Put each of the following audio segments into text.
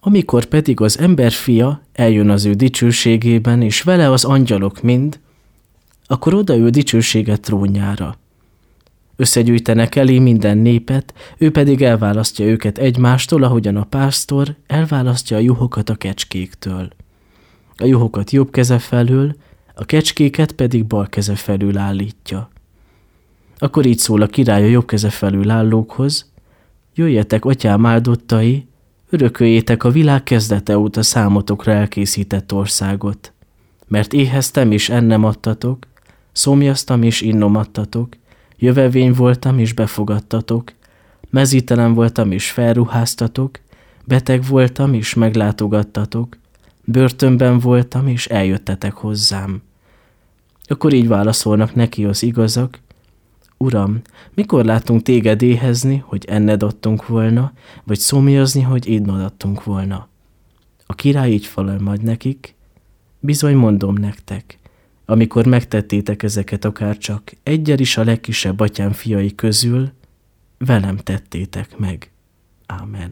Amikor pedig az emberfia eljön az ő dicsőségében, és vele az angyalok mind, akkor odaül dicsősége trónjára. Összegyűjtenek elé minden népet, ő pedig elválasztja őket egymástól, ahogyan a pásztor elválasztja a juhokat a kecskéktől. A juhokat jobb keze felől, a kecskéket pedig bal keze felül állítja. Akkor így szól a király a jobb keze felül állókhoz: jöjjetek, atyám áldottai, örököljétek a világ kezdete óta számotokra elkészített országot. Mert éheztem és ennem adtatok, szomjaztam és innom adtatok, jövevény voltam és befogadtatok, mezítelen voltam és felruháztatok, beteg voltam és meglátogattatok, börtönben voltam és eljöttetek hozzám. Akkor így válaszolnak neki az igazak: Uram, mikor láttunk téged éhezni, hogy enned adtunk volna, vagy szomjazni, hogy innod adtunk volna? A király így felel majd nekik: bizony mondom nektek, amikor megtettétek ezeket akárcsak eggyel is a legkisebb atyám fiai közül, velem tettétek meg. Ámen.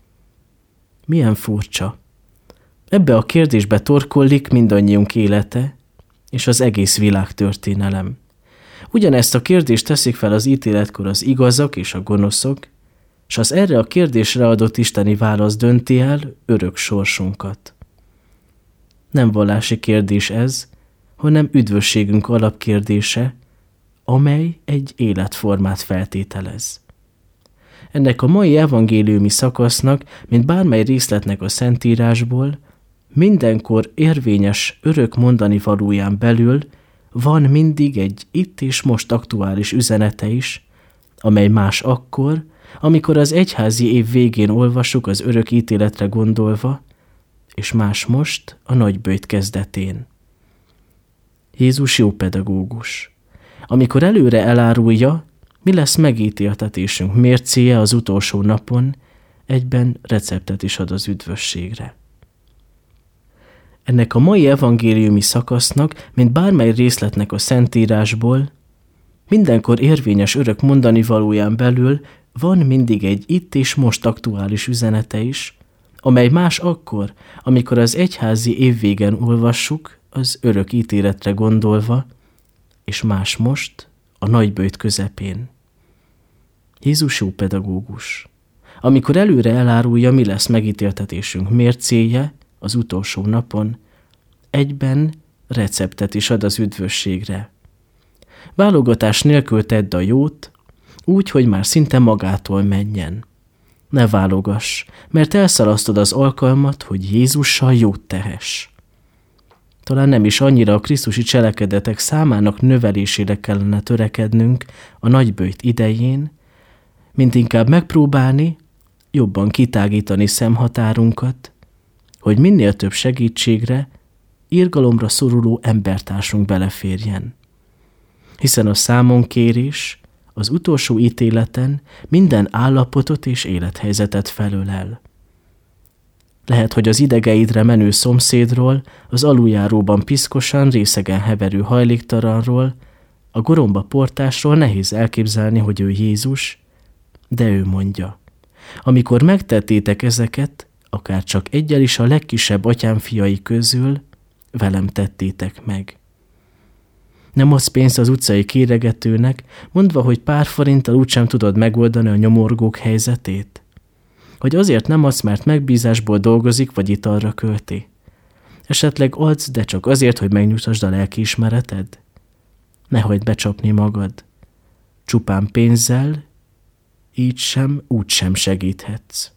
Milyen furcsa. Ebbe a kérdésbe torkollik mindannyiunk élete és az egész világtörténelem. Ugyanezt a kérdést teszik fel az ítéletkor az igazak és a gonoszok, és az erre a kérdésre adott isteni válasz dönti el örök sorsunkat. Nem vallási kérdés ez, hanem üdvösségünk alapkérdése, amely egy életformát feltételez. Ennek a mai evangéliumi szakasznak, mint bármely részletnek a Szentírásból, mindenkor érvényes örök mondani valóján belül van mindig egy itt és most aktuális üzenete is, amely más akkor, amikor az egyházi év végén olvassuk az örök ítéletre gondolva, és más most a nagyböjt kezdetén. Jézus jó pedagógus. Amikor előre elárulja, mi lesz megítéltetésünk mércéje az utolsó napon, egyben receptet is ad az üdvösségre. Ennek a mai evangéliumi szakasznak, mint bármely részletnek a Szentírásból, mindenkor érvényes örök mondani valóján belül van mindig egy itt és most aktuális üzenete is, amely más akkor, amikor az egyházi évvégen olvassuk az örök ítéletre gondolva, és más most a nagyböjt közepén. Jézus jó pedagógus. Amikor előre elárulja, mi lesz megítéltetésünk mércéje az utolsó napon, egyben receptet is ad az üdvösségre. Válogatás nélkül tedd a jót, úgy, hogy már szinte magától menjen. Ne válogass, mert elszalasztod az alkalmat, hogy Jézussal jót tehess. Talán nem is annyira a krisztusi cselekedetek számának növelésére kellene törekednünk a nagyböjt idején, mint inkább megpróbálni, jobban kitágítani szemhatárunkat, hogy minél több segítségre, irgalomra szoruló embertársunk beleférjen. Hiszen a számonkérés az utolsó ítéleten minden állapotot és élethelyzetet felölel. Lehet, hogy az idegeidre menő szomszédról, az aluljáróban piszkosan, részegen heverő hajléktalanról, a goromba portásról nehéz elképzelni, hogy ő Jézus, de ő mondja: amikor megtettétek ezeket, akár csak eggyel is a legkisebb atyám fiai közül, velem tettétek meg. Nem adsz pénzt az utcai kéregetőnek, mondva, hogy pár forinttal úgysem tudod megoldani a nyomorgók helyzetét? Vagy azért nem adsz, mert megbízásból dolgozik, vagy italra költi? Esetleg adsz, de csak azért, hogy megnyugtasd a lelkiismereted? Ne hagyd becsapni magad. Csupán pénzzel így sem, úgy sem segíthetsz.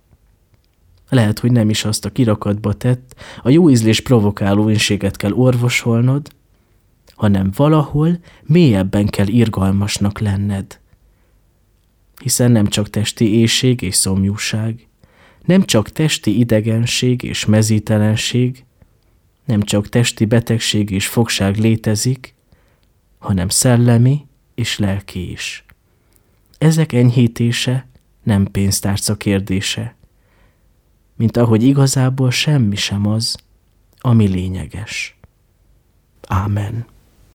Lehet, hogy nem is azt a kirakatba tett, a jó ízlés provokáló inséget kell orvosolnod, hanem valahol mélyebben kell irgalmasnak lenned. Hiszen nem csak testi éhség és szomjúság, nem csak testi idegenség és mezítelenség, nem csak testi betegség és fogság létezik, hanem szellemi és lelki is. Ezek enyhítése nem pénztárca kérdése, mint ahogy igazából semmi sem az, ami lényeges. Ámen.